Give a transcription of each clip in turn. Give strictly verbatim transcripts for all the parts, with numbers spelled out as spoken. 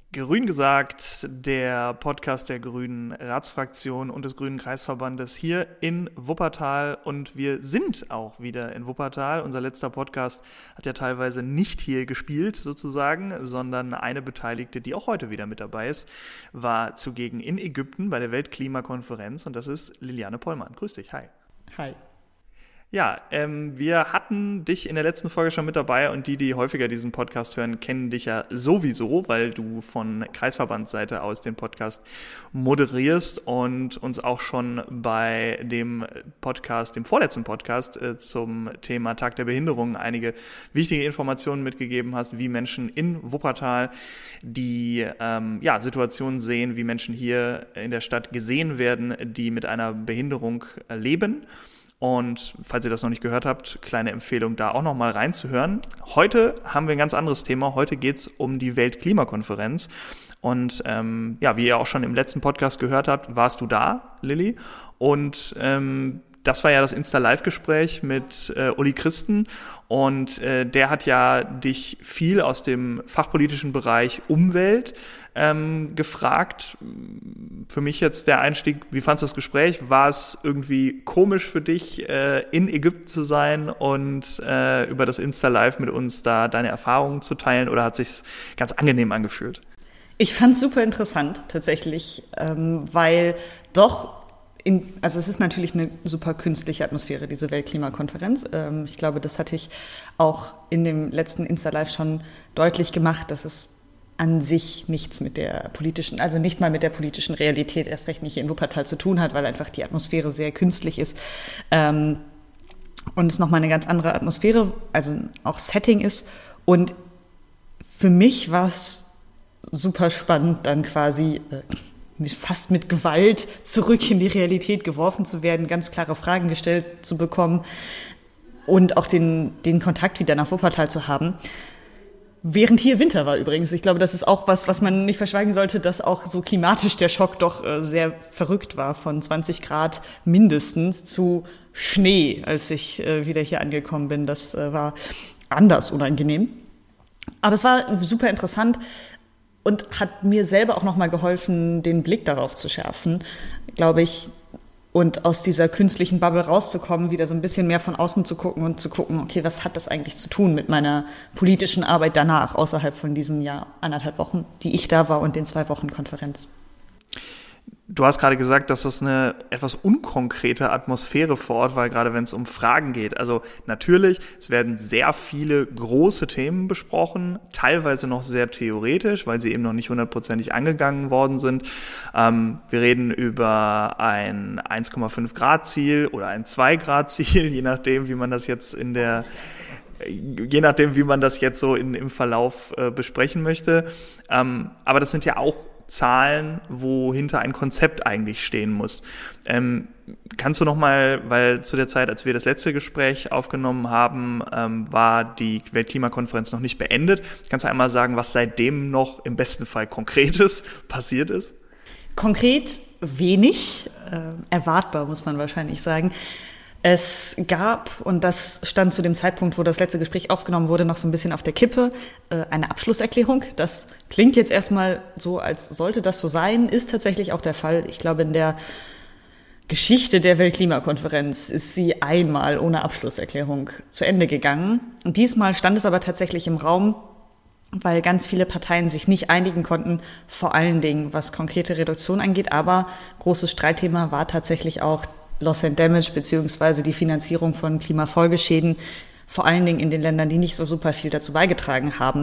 Grün gesagt, der Podcast der Grünen Ratsfraktion und des Grünen Kreisverbandes hier in Wuppertal. Und wir sind auch wieder in Wuppertal. Unser letzter Podcast hat ja teilweise nicht hier gespielt sozusagen, sondern eine Beteiligte, die auch heute wieder mit dabei ist, war zugegen in Ägypten bei der Weltklimakonferenz. Und das ist Liliane Pollmann. Grüß dich, hi. Hi. Ja, ähm, wir hatten dich in der letzten Folge schon mit dabei und die, die häufiger diesen Podcast hören, kennen dich ja sowieso, weil du von Kreisverbandsseite aus den Podcast moderierst und uns auch schon bei dem Podcast, dem vorletzten Podcast äh, zum Thema Tag der Behinderung einige wichtige Informationen mitgegeben hast, wie Menschen in Wuppertal die ähm, ja, Situation sehen, wie Menschen hier in der Stadt gesehen werden, die mit einer Behinderung äh, leben. Und falls ihr das noch nicht gehört habt, kleine Empfehlung, da auch noch mal reinzuhören. Heute haben wir ein ganz anderes Thema. Heute geht es um die Weltklimakonferenz. Und ähm, ja, wie ihr auch schon im letzten Podcast gehört habt, warst du da, Lilly. Und ähm, das war ja das Insta-Live-Gespräch mit äh, Uli Christen. Und äh, der hat ja dich viel aus dem fachpolitischen Bereich Umwelt ähm, gefragt. Für mich jetzt der Einstieg, wie fandst du das Gespräch? War es irgendwie komisch für dich, äh, in Ägypten zu sein und äh, über das Insta-Live mit uns da deine Erfahrungen zu teilen, oder hat es sich ganz angenehm angefühlt? Ich fand es super interessant tatsächlich, ähm, weil doch In, also es ist natürlich eine super künstliche Atmosphäre, diese Weltklimakonferenz. Ähm, ich glaube, das hatte ich auch in dem letzten Insta-Live schon deutlich gemacht, dass es an sich nichts mit der politischen, also nicht mal mit der politischen Realität, erst recht nicht in Wuppertal zu tun hat, weil einfach die Atmosphäre sehr künstlich ist. Ähm, und es nochmal eine ganz andere Atmosphäre, also auch Setting ist. Und für mich war es super spannend, dann quasi Äh, fast mit Gewalt zurück in die Realität geworfen zu werden, ganz klare Fragen gestellt zu bekommen und auch den, den Kontakt wieder nach Wuppertal zu haben. Während hier Winter war übrigens. Ich glaube, das ist auch was, was man nicht verschweigen sollte, dass auch so klimatisch der Schock doch äh, sehr verrückt war, von zwanzig Grad mindestens zu Schnee, als ich äh, wieder hier angekommen bin. Das äh, war anders unangenehm. Aber es war super interessant. Und hat mir selber auch nochmal geholfen, den Blick darauf zu schärfen, glaube ich, und aus dieser künstlichen Bubble rauszukommen, wieder so ein bisschen mehr von außen zu gucken und zu gucken, okay, was hat das eigentlich zu tun mit meiner politischen Arbeit danach, außerhalb von diesen ja anderthalb Wochen, die ich da war und den zwei Wochen Konferenz. Du hast gerade gesagt, dass das eine etwas unkonkrete Atmosphäre vor Ort war, gerade wenn es um Fragen geht. Also natürlich, es werden sehr viele große Themen besprochen, teilweise noch sehr theoretisch, weil sie eben noch nicht hundertprozentig angegangen worden sind. Ähm, wir reden über ein eins Komma fünf Grad Ziel oder ein zwei Grad Ziel, je nachdem, wie man das jetzt in der je nachdem, wie man das jetzt so in, im Verlauf äh, besprechen möchte. Ähm, aber das sind ja auch Zahlen, wo hinter ein Konzept eigentlich stehen muss. Ähm, kannst du noch mal, weil zu der Zeit, als wir das letzte Gespräch aufgenommen haben, ähm, war die Weltklimakonferenz noch nicht beendet. Kannst du einmal sagen, was seitdem noch im besten Fall Konkretes passiert ist? Konkret wenig, äh, erwartbar muss man wahrscheinlich sagen. Es gab, und das stand zu dem Zeitpunkt, wo das letzte Gespräch aufgenommen wurde, noch so ein bisschen auf der Kippe, eine Abschlusserklärung. Das klingt jetzt erstmal so, als sollte das so sein, ist tatsächlich auch der Fall. Ich glaube, in der Geschichte der Weltklimakonferenz ist sie einmal ohne Abschlusserklärung zu Ende gegangen. Und diesmal stand es aber tatsächlich im Raum, weil ganz viele Parteien sich nicht einigen konnten, vor allen Dingen was konkrete Reduktion angeht. Aber großes Streitthema war tatsächlich auch Loss and Damage beziehungsweise die Finanzierung von Klimafolgeschäden, vor allen Dingen in den Ländern, die nicht so super viel dazu beigetragen haben.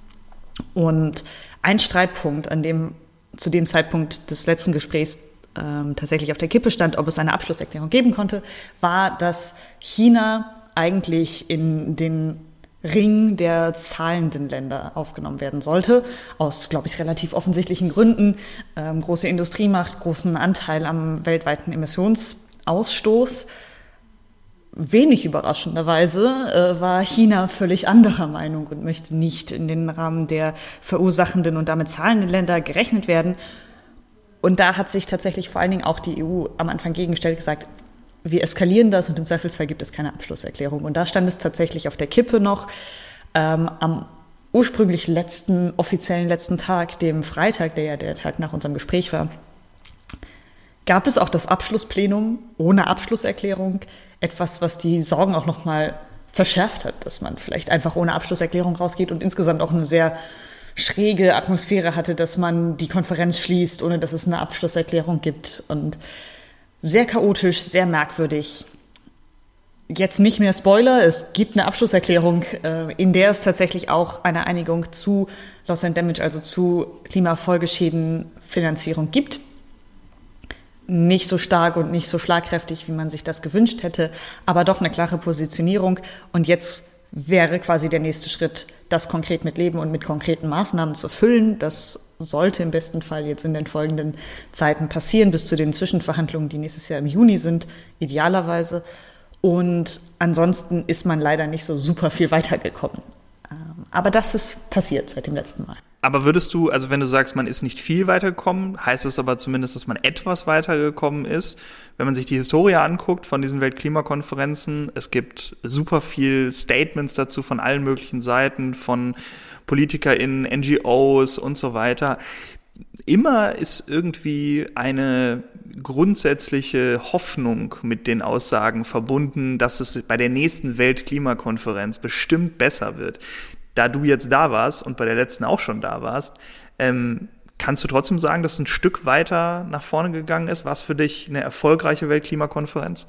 Und ein Streitpunkt, an dem zu dem Zeitpunkt des letzten Gesprächs ähm, tatsächlich auf der Kippe stand, ob es eine Abschlusserklärung geben konnte, war, dass China eigentlich in den Ring der zahlenden Länder aufgenommen werden sollte, aus, glaube ich, relativ offensichtlichen Gründen. Ähm, große Industriemacht, großen Anteil am weltweiten Emissionsausstoß. Wenig überraschenderweise äh, war China völlig anderer Meinung und möchte nicht in den Rahmen der verursachenden und damit zahlenden Länder gerechnet werden. Und da hat sich tatsächlich vor allen Dingen auch die E U am Anfang gegengestellt, gesagt, wir eskalieren das und im Zweifelsfall gibt es keine Abschlusserklärung. Und da stand es tatsächlich auf der Kippe noch. Ähm, am ursprünglich letzten, offiziellen letzten Tag, dem Freitag, der ja der Tag nach unserem Gespräch war, gab es auch das Abschlussplenum ohne Abschlusserklärung, etwas, was die Sorgen auch nochmal verschärft hat, dass man vielleicht einfach ohne Abschlusserklärung rausgeht und insgesamt auch eine sehr schräge Atmosphäre hatte, dass man die Konferenz schließt, ohne dass es eine Abschlusserklärung gibt und sehr chaotisch, sehr merkwürdig. Jetzt nicht mehr Spoiler, es gibt eine Abschlusserklärung, in der es tatsächlich auch eine Einigung zu Loss and Damage, also zu Klimafolgeschädenfinanzierung gibt. Nicht so stark und nicht so schlagkräftig, wie man sich das gewünscht hätte, aber doch eine klare Positionierung. Und jetzt wäre quasi der nächste Schritt, das konkret mit Leben und mit konkreten Maßnahmen zu füllen. Das sollte im besten Fall jetzt in den folgenden Zeiten passieren, bis zu den Zwischenverhandlungen, die nächstes Jahr im Juni sind, idealerweise. Und ansonsten ist man leider nicht so super viel weitergekommen. Aber das ist passiert seit dem letzten Mal. Aber würdest du, also wenn du sagst, man ist nicht viel weitergekommen, heißt das aber zumindest, dass man etwas weitergekommen ist? Wenn man sich die Historie anguckt von diesen Weltklimakonferenzen, es gibt super viel Statements dazu von allen möglichen Seiten, von PolitikerInnen, N G Os und so weiter. Immer ist irgendwie eine grundsätzliche Hoffnung mit den Aussagen verbunden, dass es bei der nächsten Weltklimakonferenz bestimmt besser wird. Da du jetzt da warst und bei der letzten auch schon da warst, ähm, kannst du trotzdem sagen, dass es ein Stück weiter nach vorne gegangen ist? War es für dich eine erfolgreiche Weltklimakonferenz?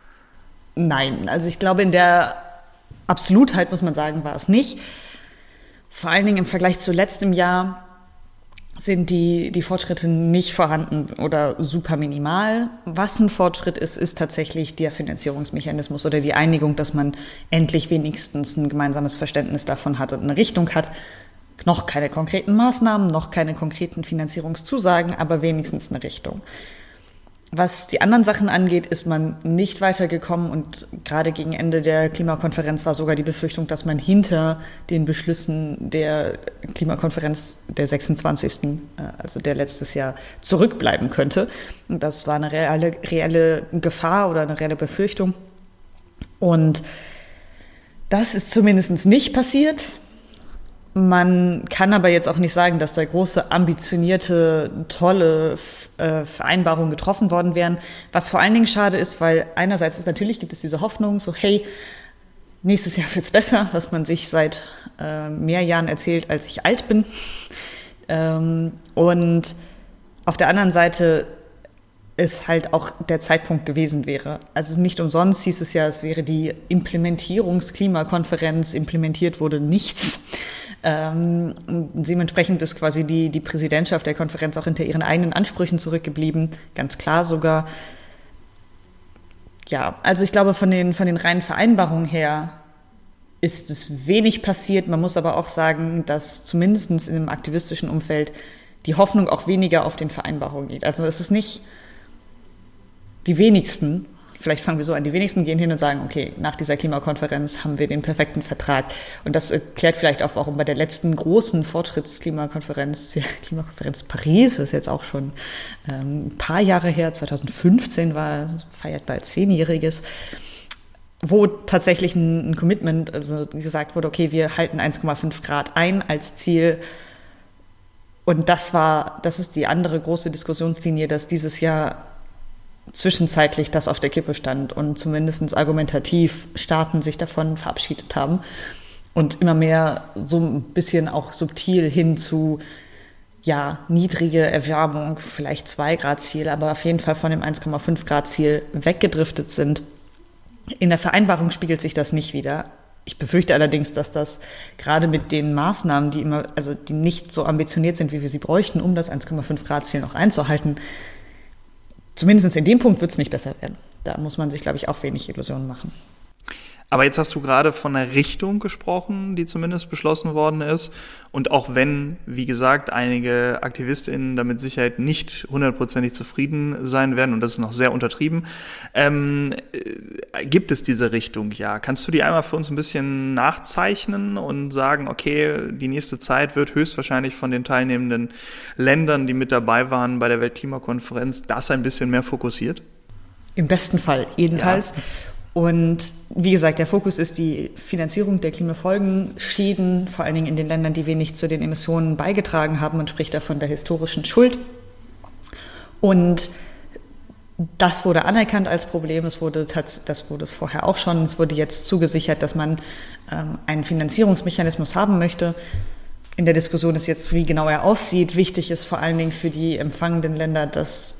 Nein, also ich glaube, in der Absolutheit, muss man sagen, war es nicht. Vor allen Dingen im Vergleich zu letztem Jahr sind die, die Fortschritte nicht vorhanden oder super minimal. Was ein Fortschritt ist, ist tatsächlich der Finanzierungsmechanismus oder die Einigung, dass man endlich wenigstens ein gemeinsames Verständnis davon hat und eine Richtung hat. Noch keine konkreten Maßnahmen, noch keine konkreten Finanzierungszusagen, aber wenigstens eine Richtung. Was die anderen Sachen angeht, ist man nicht weitergekommen und gerade gegen Ende der Klimakonferenz war sogar die Befürchtung, dass man hinter den Beschlüssen der Klimakonferenz der sechsundzwanzigsten, also der letztes Jahr, zurückbleiben könnte. Und das war eine reelle, reelle Gefahr oder eine reelle Befürchtung. Und das ist zumindest nicht passiert. Man kann aber jetzt auch nicht sagen, dass da große, ambitionierte, tolle äh, Vereinbarungen getroffen worden wären. Was vor allen Dingen schade ist, weil einerseits ist natürlich gibt es diese Hoffnung, so hey, nächstes Jahr wird's besser, was man sich seit äh, mehr Jahren erzählt, als ich alt bin. Ähm, und auf der anderen Seite ist halt auch der Zeitpunkt gewesen wäre. Also nicht umsonst hieß es ja, es wäre die Implementierungsklimakonferenz, implementiert wurde nichts. Ähm, dementsprechend ist quasi die, die Präsidentschaft der Konferenz auch hinter ihren eigenen Ansprüchen zurückgeblieben, ganz klar sogar. Ja, also ich glaube, von den, von den reinen Vereinbarungen her ist es wenig passiert. Man muss aber auch sagen, dass zumindest in einem aktivistischen Umfeld die Hoffnung auch weniger auf den Vereinbarungen liegt. Also es ist nicht die wenigsten, vielleicht fangen wir so an, die wenigsten gehen hin und sagen, okay, nach dieser Klimakonferenz haben wir den perfekten Vertrag. Und das erklärt vielleicht auch, warum bei der letzten großen Fortschrittsklimakonferenz, die Klimakonferenz Paris, das ist jetzt auch schon ähm, ein paar Jahre her, zweitausendfünfzehn war, feiert bald Zehnjähriges, wo tatsächlich ein, ein Commitment, also gesagt wurde, okay, wir halten eins Komma fünf Grad ein als Ziel. Und das war, das ist die andere große Diskussionslinie, dass dieses Jahr zwischenzeitlich das auf der Kippe stand und zumindest argumentativ Staaten sich davon verabschiedet haben und immer mehr so ein bisschen auch subtil hin zu ja, niedrige Erwärmung, vielleicht zwei Grad Ziel, aber auf jeden Fall von dem eins Komma fünf Grad Ziel weggedriftet sind. In der Vereinbarung spiegelt sich das nicht wider. Ich befürchte allerdings, dass das gerade mit den Maßnahmen, die immer, also die nicht so ambitioniert sind, wie wir sie bräuchten, um das eins Komma fünf Grad Ziel noch einzuhalten, zumindest in dem Punkt wird es nicht besser werden. Da muss man sich, glaube ich, auch wenig Illusionen machen. Aber jetzt hast du gerade von einer Richtung gesprochen, die zumindest beschlossen worden ist. Und auch wenn, wie gesagt, einige AktivistInnen damit Sicherheit nicht hundertprozentig zufrieden sein werden, und das ist noch sehr untertrieben, ähm, äh, gibt es diese Richtung, ja. Kannst du die einmal für uns ein bisschen nachzeichnen und sagen, okay, die nächste Zeit wird höchstwahrscheinlich von den teilnehmenden Ländern, die mit dabei waren bei der Weltklimakonferenz, das ein bisschen mehr fokussiert? Im besten Fall, jedenfalls. Ja. Und wie gesagt, der Fokus ist die Finanzierung der Klimafolgenschäden, vor allen Dingen in den Ländern, die wenig zu den Emissionen beigetragen haben. Man spricht da von der historischen Schuld. Und das wurde anerkannt als Problem. Es wurde, das wurde es vorher auch schon. Es wurde jetzt zugesichert, dass man ähm, einen Finanzierungsmechanismus haben möchte. In der Diskussion ist jetzt, wie genau er aussieht. Wichtig ist vor allen Dingen für die empfangenden Länder, dass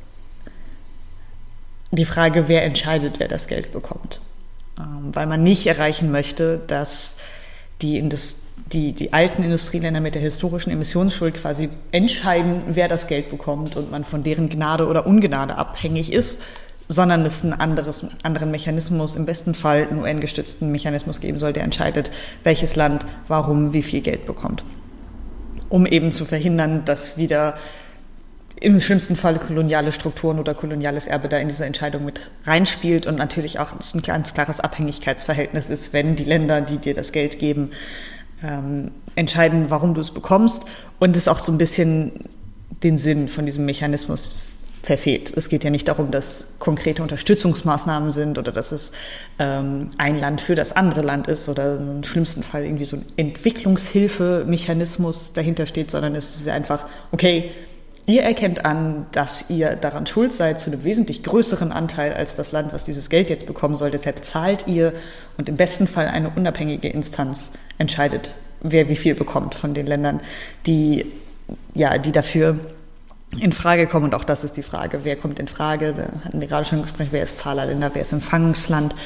die Frage, wer entscheidet, wer das Geld bekommt. Ähm, weil man nicht erreichen möchte, dass die, Indust- die, die alten Industrieländer mit der historischen Emissionsschuld quasi entscheiden, wer das Geld bekommt und man von deren Gnade oder Ungnade abhängig ist, sondern es einen anderes, anderen Mechanismus, im besten Fall einen U N-gestützten Mechanismus geben soll, der entscheidet, welches Land warum wie viel Geld bekommt. Um eben zu verhindern, dass wieder im schlimmsten Fall koloniale Strukturen oder koloniales Erbe da in diese Entscheidung mit reinspielt und natürlich auch ein ganz klares Abhängigkeitsverhältnis ist, wenn die Länder, die dir das Geld geben, ähm, entscheiden, warum du es bekommst und es auch so ein bisschen den Sinn von diesem Mechanismus verfehlt. Es geht ja nicht darum, dass konkrete Unterstützungsmaßnahmen sind oder dass es ähm, ein Land für das andere Land ist oder im schlimmsten Fall irgendwie so ein Entwicklungshilfemechanismus dahinter steht, sondern es ist einfach, okay, ihr erkennt an, dass ihr daran schuld seid, zu einem wesentlich größeren Anteil als das Land, was dieses Geld jetzt bekommen soll. Deshalb zahlt ihr und im besten Fall eine unabhängige Instanz entscheidet, wer wie viel bekommt von den Ländern, die, ja, die dafür in Frage kommen. Und auch das ist die Frage, wer kommt in Frage? Da hatten wir gerade schon gesprochen, wer ist Zahlerländer, wer ist Empfangsland.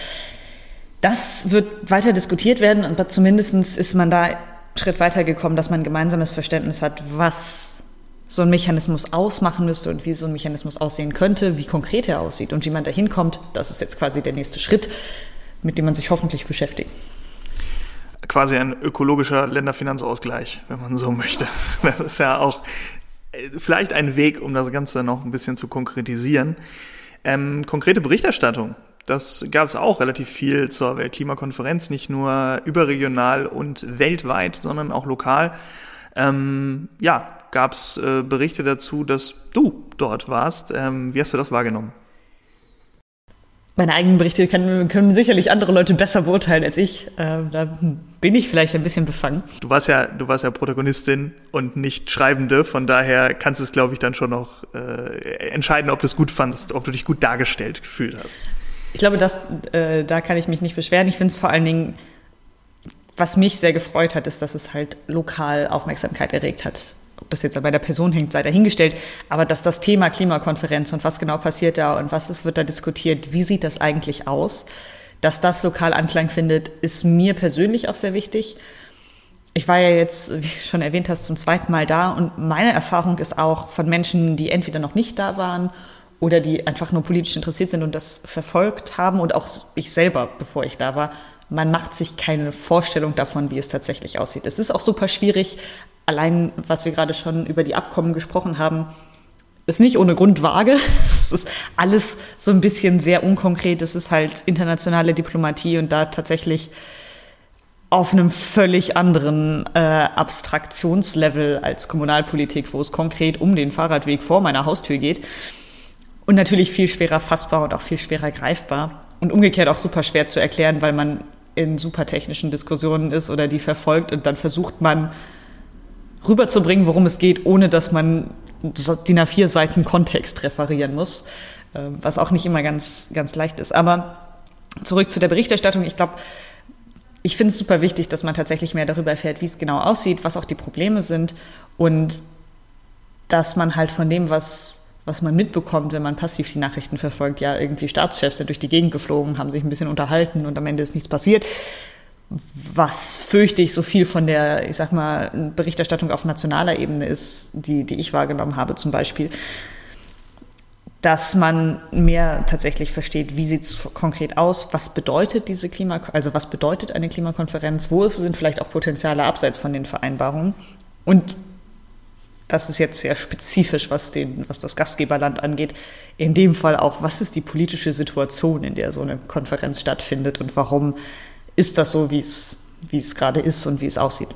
Das wird weiter diskutiert werden, aber zumindest ist man da einen Schritt weiter gekommen, dass man ein gemeinsames Verständnis hat, was so ein Mechanismus ausmachen müsste und wie so ein Mechanismus aussehen könnte, wie konkret er aussieht und wie man da hinkommt. Das ist jetzt quasi der nächste Schritt, mit dem man sich hoffentlich beschäftigt. Quasi ein ökologischer Länderfinanzausgleich, wenn man so möchte. Das ist ja auch vielleicht ein Weg, um das Ganze noch ein bisschen zu konkretisieren. Ähm, konkrete Berichterstattung, das gab es auch relativ viel zur Weltklimakonferenz, nicht nur überregional und weltweit, sondern auch lokal. Ähm, ja, gab es äh, Berichte dazu, dass du dort warst. Ähm, wie hast du das wahrgenommen? Meine eigenen Berichte können, können sicherlich andere Leute besser beurteilen als ich. Ähm, da bin ich vielleicht ein bisschen befangen. Du warst ja, du warst ja Protagonistin und nicht Schreibende. Von daher kannst du es, glaube ich, dann schon noch äh, entscheiden, ob du es gut fandest, ob du dich gut dargestellt gefühlt hast. Ich glaube, das, äh, da kann ich mich nicht beschweren. Ich finde es vor allen Dingen, was mich sehr gefreut hat, ist, dass es halt lokal Aufmerksamkeit erregt hat. Ob das jetzt bei der Person hängt, sei dahingestellt, aber dass das Thema Klimakonferenz und was genau passiert da und was es wird da diskutiert, wie sieht das eigentlich aus, dass das lokal Anklang findet, ist mir persönlich auch sehr wichtig. Ich war ja jetzt, wie du schon erwähnt hast, zum zweiten Mal da und meine Erfahrung ist auch von Menschen, die entweder noch nicht da waren oder die einfach nur politisch interessiert sind und das verfolgt haben und auch ich selber, bevor ich da war, man macht sich keine Vorstellung davon, wie es tatsächlich aussieht. Es ist auch super schwierig. Allein, was wir gerade schon über die Abkommen gesprochen haben, ist nicht ohne Grund vage. Es ist alles so ein bisschen sehr unkonkret. Es ist halt internationale Diplomatie und da tatsächlich auf einem völlig anderen äh, Abstraktionslevel als Kommunalpolitik, wo es konkret um den Fahrradweg vor meiner Haustür geht. Und natürlich viel schwerer fassbar und auch viel schwerer greifbar. Und umgekehrt auch super schwer zu erklären, weil man in super technischen Diskussionen ist oder die verfolgt und dann versucht man rüberzubringen, worum es geht, ohne dass man D I N A vier Seiten Kontext referieren muss, was auch nicht immer ganz, ganz leicht ist. Aber zurück zu der Berichterstattung. Ich glaube, ich finde es super wichtig, dass man tatsächlich mehr darüber erfährt, wie es genau aussieht, was auch die Probleme sind und dass man halt von dem, was, was man mitbekommt, wenn man passiv die Nachrichten verfolgt, ja irgendwie Staatschefs sind durch die Gegend geflogen, haben sich ein bisschen unterhalten und am Ende ist nichts passiert. Was fürchte ich so viel von der, ich sag mal, Berichterstattung auf nationaler Ebene ist, die, die ich wahrgenommen habe zum Beispiel, dass man mehr tatsächlich versteht, wie sieht es konkret aus, was bedeutet diese Klima, also was bedeutet eine Klimakonferenz, wo sind vielleicht auch Potenziale abseits von den Vereinbarungen und das ist jetzt sehr spezifisch, was den, was das Gastgeberland angeht, in dem Fall auch, was ist die politische Situation, in der so eine Konferenz stattfindet und warum ist das so, wie es, wie es gerade ist und wie es aussieht.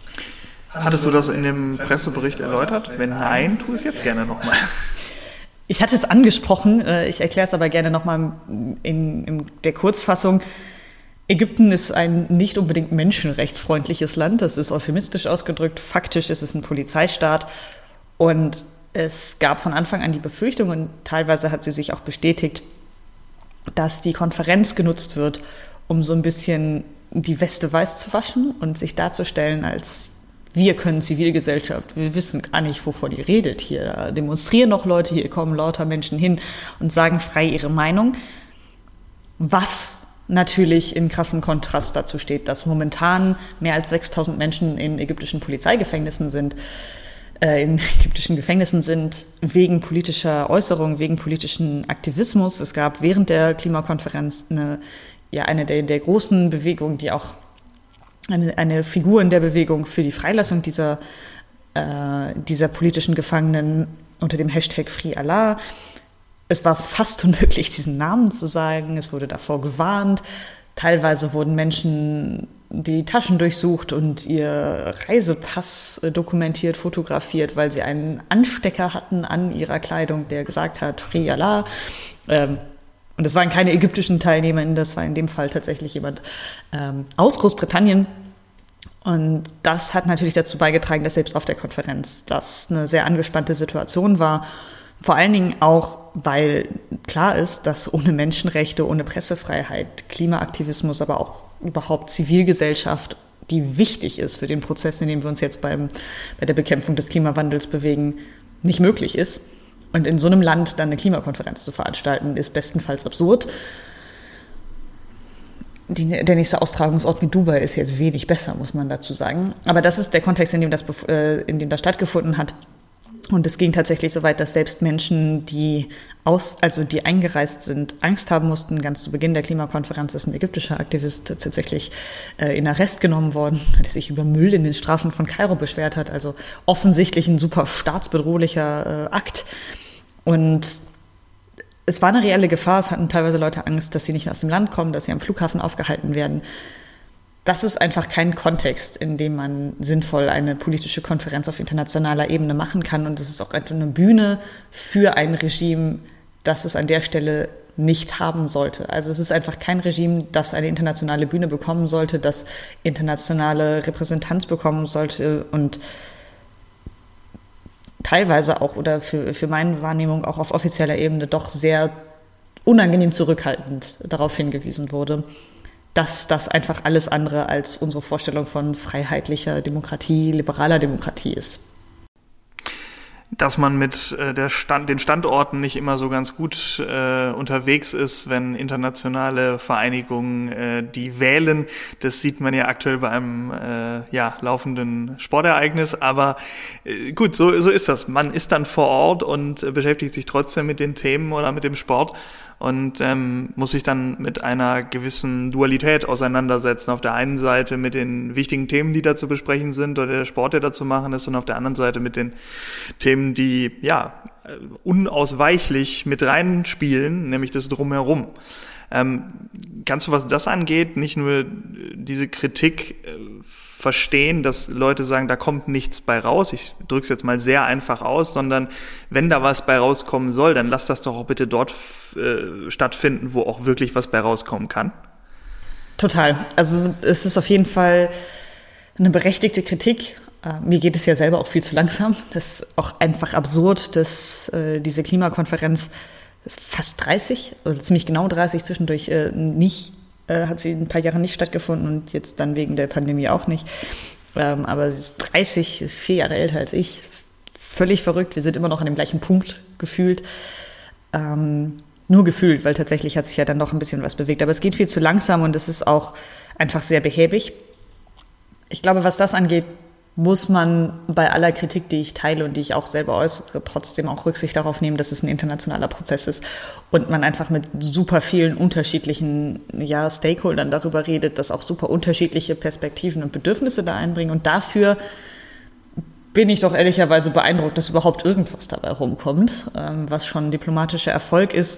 Hattest du das in dem Pressebericht erläutert? Wenn nein, tu es jetzt gerne nochmal. Ich hatte es angesprochen, ich erkläre es aber gerne nochmal in, in der Kurzfassung. Ägypten ist ein nicht unbedingt menschenrechtsfreundliches Land, das ist euphemistisch ausgedrückt. Faktisch ist es ein Polizeistaat und es gab von Anfang an die Befürchtung und teilweise hat sie sich auch bestätigt, dass die Konferenz genutzt wird, um so ein bisschen die Weste weiß zu waschen und sich darzustellen als wir können Zivilgesellschaft, wir wissen gar nicht, wovon ihr redet. Hier demonstrieren noch Leute, hier kommen lauter Menschen hin und sagen frei ihre Meinung. Was natürlich in krassem Kontrast dazu steht, dass momentan mehr als sechstausend Menschen in ägyptischen Polizeigefängnissen sind, äh, in ägyptischen Gefängnissen sind wegen politischer Äußerungen, wegen politischen Aktivismus. Es gab während der Klimakonferenz eine, ja, eine der, der großen Bewegungen, die auch eine, eine Figur in der Bewegung für die Freilassung dieser, äh, dieser politischen Gefangenen unter dem Hashtag Free Allah. Es war fast unmöglich, diesen Namen zu sagen. Es wurde davor gewarnt. Teilweise wurden Menschen die Taschen durchsucht und ihr Reisepass dokumentiert, fotografiert, weil sie einen Anstecker hatten an ihrer Kleidung, der gesagt hat, Free Allah. Ähm, Und es waren keine ägyptischen TeilnehmerInnen, das war in dem Fall tatsächlich jemand ähm, aus Großbritannien. Und das hat natürlich dazu beigetragen, dass selbst auf der Konferenz das eine sehr angespannte Situation war. Vor allen Dingen auch, weil klar ist, dass ohne Menschenrechte, ohne Pressefreiheit, Klimaaktivismus, aber auch überhaupt Zivilgesellschaft, die wichtig ist für den Prozess, in dem wir uns jetzt beim, bei der Bekämpfung des Klimawandels bewegen, nicht möglich ist. Und in so einem Land dann eine Klimakonferenz zu veranstalten, ist bestenfalls absurd. Die, der nächste Austragungsort mit Dubai ist jetzt wenig besser, muss man dazu sagen. Aber das ist der Kontext, in dem das, äh, in dem das stattgefunden hat. Und es ging tatsächlich so weit, dass selbst Menschen, die aus, also die eingereist sind, Angst haben mussten. Ganz zu Beginn der Klimakonferenz ist ein ägyptischer Aktivist tatsächlich äh, in Arrest genommen worden, weil er sich über Müll in den Straßen von Kairo beschwert hat. Also offensichtlich ein super staatsbedrohlicher äh, Akt. Und es war eine reelle Gefahr. Es hatten teilweise Leute Angst, dass sie nicht mehr aus dem Land kommen, dass sie am Flughafen aufgehalten werden. Das ist einfach kein Kontext, in dem man sinnvoll eine politische Konferenz auf internationaler Ebene machen kann. Und es ist auch einfach eine Bühne für ein Regime, das es an der Stelle nicht haben sollte. Also es ist einfach kein Regime, das eine internationale Bühne bekommen sollte, das internationale Repräsentanz bekommen sollte und teilweise auch oder für, für meine Wahrnehmung auch auf offizieller Ebene doch sehr unangenehm zurückhaltend darauf hingewiesen wurde, dass das einfach alles andere als unsere Vorstellung von freiheitlicher Demokratie, liberaler Demokratie ist. Dass man mit äh, der Stand, den Standorten nicht immer so ganz gut äh, unterwegs ist, wenn internationale Vereinigungen äh, die wählen. Das sieht man ja aktuell bei einem äh, ja, laufenden Sportereignis. Aber äh, gut, so, so ist das. Man ist dann vor Ort und äh, beschäftigt sich trotzdem mit den Themen oder mit dem Sport und ähm, muss sich dann mit einer gewissen Dualität auseinandersetzen. Auf der einen Seite mit den wichtigen Themen, die da zu besprechen sind oder der Sport, der da zu machen ist, und auf der anderen Seite mit den Themen, die ja unausweichlich mit reinspielen, nämlich das Drumherum. Ähm, kannst du, was das angeht, nicht nur diese Kritik äh, verstehen, dass Leute sagen, da kommt nichts bei raus, ich drücke es jetzt mal sehr einfach aus, sondern wenn da was bei rauskommen soll, dann lass das doch auch bitte dort äh, stattfinden, wo auch wirklich was bei rauskommen kann? Total. Also es ist auf jeden Fall eine berechtigte Kritik. Äh, mir geht es ja selber auch viel zu langsam. Das ist auch einfach absurd, dass äh, diese Klimakonferenz ist fast dreißig, also ziemlich genau dreißig, zwischendurch äh, nicht, äh, hat sie ein paar Jahre nicht stattgefunden und jetzt dann wegen der Pandemie auch nicht. Ähm, aber sie ist dreißig, ist vier Jahre älter als ich. Völlig verrückt, wir sind immer noch an dem gleichen Punkt gefühlt. Ähm, nur gefühlt, weil tatsächlich hat sich ja dann doch ein bisschen was bewegt. Aber es geht viel zu langsam und es ist auch einfach sehr behäbig. Ich glaube, was das angeht, muss man bei aller Kritik, die ich teile und die ich auch selber äußere, trotzdem auch Rücksicht darauf nehmen, dass es ein internationaler Prozess ist und man einfach mit super vielen unterschiedlichen ja, Stakeholdern darüber redet, dass auch super unterschiedliche Perspektiven und Bedürfnisse da einbringen. Und dafür bin ich doch ehrlicherweise beeindruckt, dass überhaupt irgendwas dabei rumkommt, was schon ein diplomatischer Erfolg ist.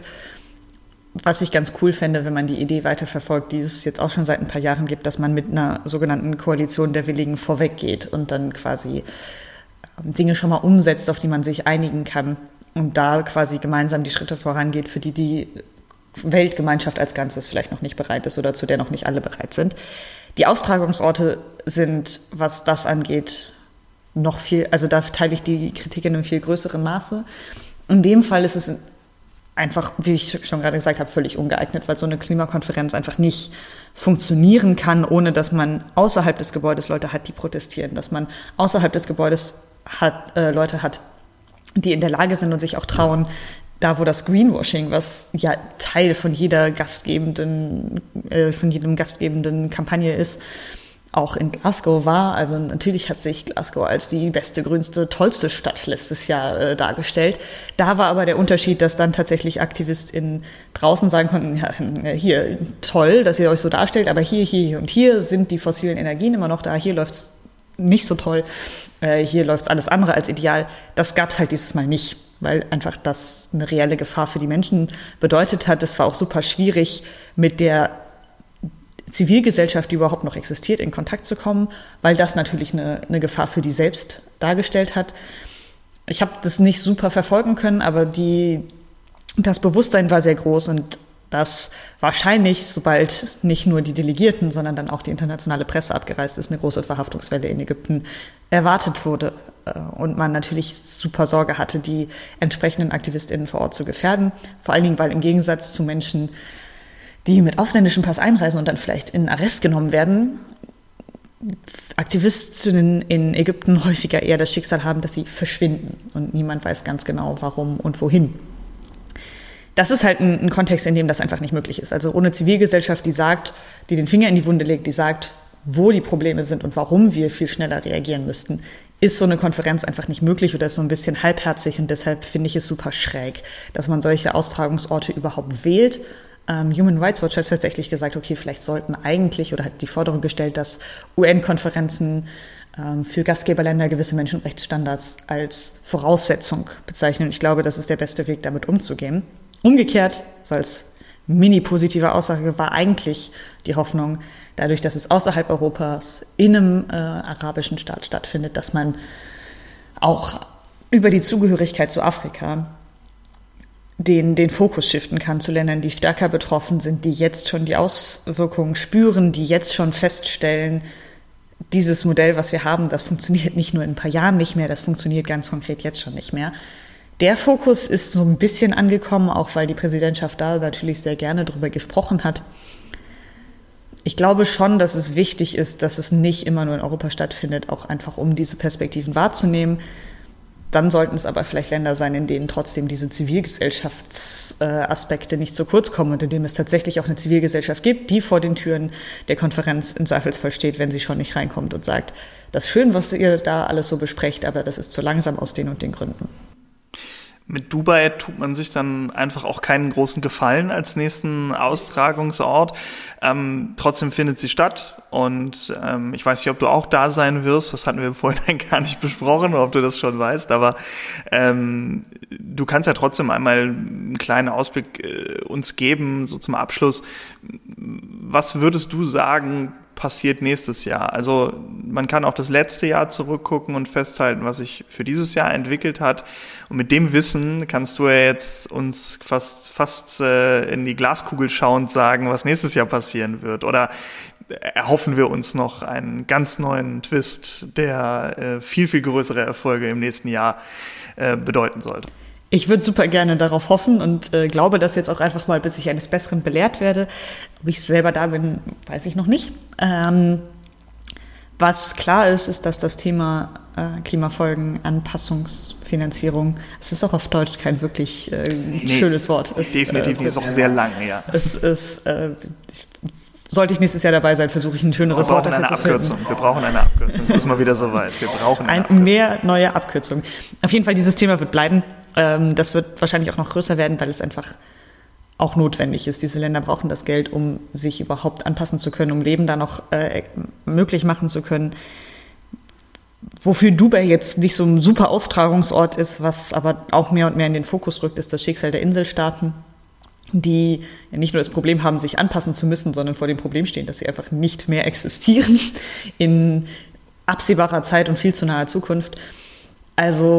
Was ich ganz cool fände, wenn man die Idee weiterverfolgt, die es jetzt auch schon seit ein paar Jahren gibt, dass man mit einer sogenannten Koalition der Willigen vorweggeht und dann quasi Dinge schon mal umsetzt, auf die man sich einigen kann. und da quasi gemeinsam die Schritte vorangeht, für die die Weltgemeinschaft als Ganzes vielleicht noch nicht bereit ist oder zu der noch nicht alle bereit sind. Die Austragungsorte sind, was das angeht, noch viel, also da teile ich die Kritik in einem viel größeren Maße. In dem Fall ist es einfach, wie ich schon gerade gesagt habe, völlig ungeeignet, weil so eine Klimakonferenz einfach nicht funktionieren kann, ohne dass man außerhalb des Gebäudes Leute hat, die protestieren, dass man außerhalb des Gebäudes hat, äh, Leute hat, die in der Lage sind und sich auch trauen, da wo das Greenwashing, was ja Teil von jeder gastgebenden, äh, von jedem gastgebenden Kampagne ist, auch in Glasgow war. Also natürlich hat sich Glasgow als die beste, grünste, tollste Stadt letztes Jahr äh, dargestellt. Da war aber der Unterschied, dass dann tatsächlich AktivistInnen draußen sagen konnten, ja, hier, toll, dass ihr euch so darstellt, aber hier, hier und hier sind die fossilen Energien immer noch da, hier läuft's nicht so toll, äh, hier läuft's alles andere als ideal. Das gab's halt dieses Mal nicht, weil einfach das eine reelle Gefahr für die Menschen bedeutet hat. Es war auch super schwierig, mit der Zivilgesellschaft, die überhaupt noch existiert, in Kontakt zu kommen, weil das natürlich eine, eine Gefahr für die selbst dargestellt hat. Ich habe das nicht super verfolgen können, aber die, das Bewusstsein war sehr groß und dass wahrscheinlich, sobald nicht nur die Delegierten, sondern dann auch die internationale Presse abgereist ist, eine große Verhaftungswelle in Ägypten erwartet wurde und man natürlich super Sorge hatte, die entsprechenden AktivistInnen vor Ort zu gefährden. Vor allen Dingen, weil im Gegensatz zu Menschen, die mit ausländischem Pass einreisen und dann vielleicht in Arrest genommen werden, Aktivistinnen in Ägypten häufiger eher das Schicksal haben, dass sie verschwinden und niemand weiß ganz genau, warum und wohin. Das ist halt ein, ein Kontext, in dem das einfach nicht möglich ist. Also ohne Zivilgesellschaft, die sagt, die den Finger in die Wunde legt, die sagt, wo die Probleme sind und warum wir viel schneller reagieren müssten, ist so eine Konferenz einfach nicht möglich oder ist so ein bisschen halbherzig und deshalb finde ich es super schräg, dass man solche Austragungsorte überhaupt wählt. Um, Human Rights Watch hat tatsächlich gesagt, okay, vielleicht sollten eigentlich oder hat die Forderung gestellt, dass U N-Konferenzen ähm, für Gastgeberländer gewisse Menschenrechtsstandards als Voraussetzung bezeichnen. Ich glaube, das ist der beste Weg, damit umzugehen. Umgekehrt, so als mini-positive Aussage, war eigentlich die Hoffnung, dadurch, dass es außerhalb Europas in einem äh, arabischen Staat stattfindet, dass man auch über die Zugehörigkeit zu Afrika den, den Fokus shiften kann zu Ländern, die stärker betroffen sind, die jetzt schon die Auswirkungen spüren, die jetzt schon feststellen, dieses Modell, was wir haben, das funktioniert nicht nur in ein paar Jahren nicht mehr, das funktioniert ganz konkret jetzt schon nicht mehr. Der Fokus ist so ein bisschen angekommen, auch weil die Präsidentschaft da natürlich sehr gerne drüber gesprochen hat. Ich glaube schon, dass es wichtig ist, dass es nicht immer nur in Europa stattfindet, auch einfach um diese Perspektiven wahrzunehmen. Dann sollten es aber vielleicht Länder sein, in denen trotzdem diese Zivilgesellschaftsaspekte nicht zu kurz kommen und in denen es tatsächlich auch eine Zivilgesellschaft gibt, die vor den Türen der Konferenz im Zweifelsfall steht, wenn sie schon nicht reinkommt und sagt, das ist schön, was ihr da alles so besprecht, aber das ist zu langsam aus den und den Gründen. Mit Dubai tut man sich dann einfach auch keinen großen Gefallen als nächsten Austragungsort. Ähm, trotzdem findet sie statt und ähm, ich weiß nicht, ob du auch da sein wirst. Das hatten wir vorhin gar nicht besprochen, ob du das schon weißt. Aber ähm, du kannst ja trotzdem einmal einen kleinen Ausblick äh, uns geben, so zum Abschluss. Was würdest du sagen, passiert nächstes Jahr? Also man kann auf das letzte Jahr zurückgucken und festhalten, was sich für dieses Jahr entwickelt hat. Und mit dem Wissen kannst du ja jetzt uns fast fast äh, in die Glaskugel schauend sagen, was nächstes Jahr passieren wird. Oder erhoffen wir uns noch einen ganz neuen Twist, der äh, viel, viel größere Erfolge im nächsten Jahr äh, bedeuten sollte? Ich würde super gerne darauf hoffen und äh, glaube das jetzt auch einfach mal, bis ich eines Besseren belehrt werde. Ob ich selber da bin, weiß ich noch nicht. Ähm, was klar ist, ist, dass das Thema äh, Klimafolgen, Anpassungsfinanzierung, es ist auch auf Deutsch kein wirklich äh, nee, schönes Wort. Es, definitiv, äh, es ist auch sehr lang, ja. Es ist, äh, ich, sollte ich nächstes Jahr dabei sein, versuche ich ein schöneres Wort dafür zu finden. Wir brauchen eine Abkürzung. Wir brauchen eine Abkürzung. Es ist mal wieder soweit. Wir brauchen eine ein, mehr neue Abkürzungen. Auf jeden Fall, dieses Thema wird bleiben. Das wird wahrscheinlich auch noch größer werden, weil es einfach auch notwendig ist. Diese Länder brauchen das Geld, um sich überhaupt anpassen zu können, um Leben da noch äh, möglich machen zu können. Wofür Dubai jetzt nicht so ein super Austragungsort ist, was aber auch mehr und mehr in den Fokus rückt, ist das Schicksal der Inselstaaten, die ja nicht nur das Problem haben, sich anpassen zu müssen, sondern vor dem Problem stehen, dass sie einfach nicht mehr existieren in absehbarer Zeit und viel zu naher Zukunft. Also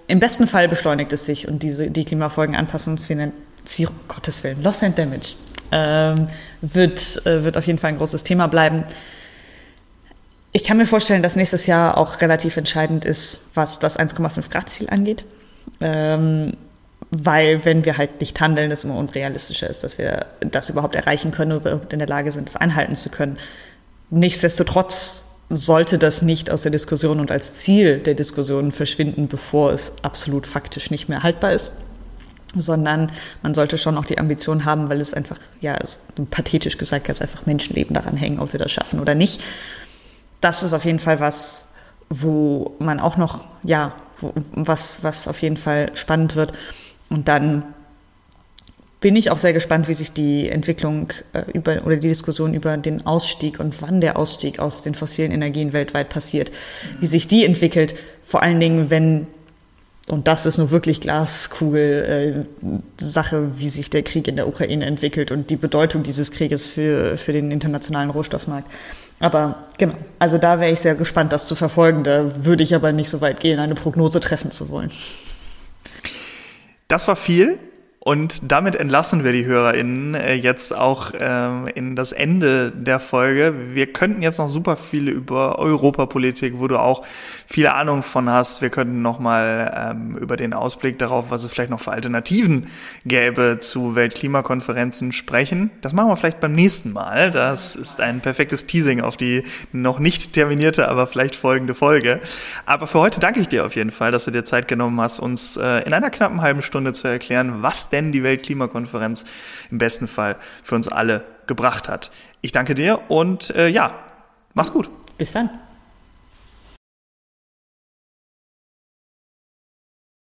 im besten Fall beschleunigt es sich und diese, die Klimafolgenanpassungsfinanzierung, Gottes Willen, Loss and Damage, ähm, wird, äh, wird auf jeden Fall ein großes Thema bleiben. Ich kann mir vorstellen, dass nächstes Jahr auch relativ entscheidend ist, was das eins Komma fünf Grad Ziel angeht. Ähm, weil wenn wir halt nicht handeln, es immer unrealistischer ist, dass wir das überhaupt erreichen können oder überhaupt in der Lage sind, es einhalten zu können. Nichtsdestotrotz sollte das nicht aus der Diskussion und als Ziel der Diskussion verschwinden, bevor es absolut faktisch nicht mehr haltbar ist, sondern man sollte schon auch die Ambition haben, weil es einfach, ja, pathetisch gesagt, ganz einfach Menschenleben daran hängen, ob wir das schaffen oder nicht. Das ist auf jeden Fall was, wo man auch noch, ja, wo, was, was auf jeden Fall spannend wird. Und dann bin ich auch sehr gespannt, wie sich die Entwicklung äh, über oder die Diskussion über den Ausstieg und wann der Ausstieg aus den fossilen Energien weltweit passiert, wie sich die entwickelt. Vor allen Dingen, wenn, und das ist nur wirklich Glaskugel, äh, Sache, wie sich der Krieg in der Ukraine entwickelt und die Bedeutung dieses Krieges für, für den internationalen Rohstoffmarkt. Aber genau, also da wäre ich sehr gespannt, das zu verfolgen. Da würde ich aber nicht so weit gehen, eine Prognose treffen zu wollen. Das war viel. Und damit entlassen wir die HörerInnen jetzt auch ähm, in das Ende der Folge. Wir könnten jetzt noch super viel über Europapolitik, wo du auch viele Ahnung von hast. Wir könnten nochmal ähm, über den Ausblick darauf, was es vielleicht noch für Alternativen gäbe zu Weltklimakonferenzen sprechen. Das machen wir vielleicht beim nächsten Mal. Das ist ein perfektes Teasing auf die noch nicht terminierte, aber vielleicht folgende Folge. Aber für heute danke ich dir auf jeden Fall, dass du dir Zeit genommen hast, uns äh, in einer knappen halben Stunde zu erklären, was denn die Weltklimakonferenz im besten Fall für uns alle gebracht hat. Ich danke dir und äh, ja, mach's gut. Bis dann.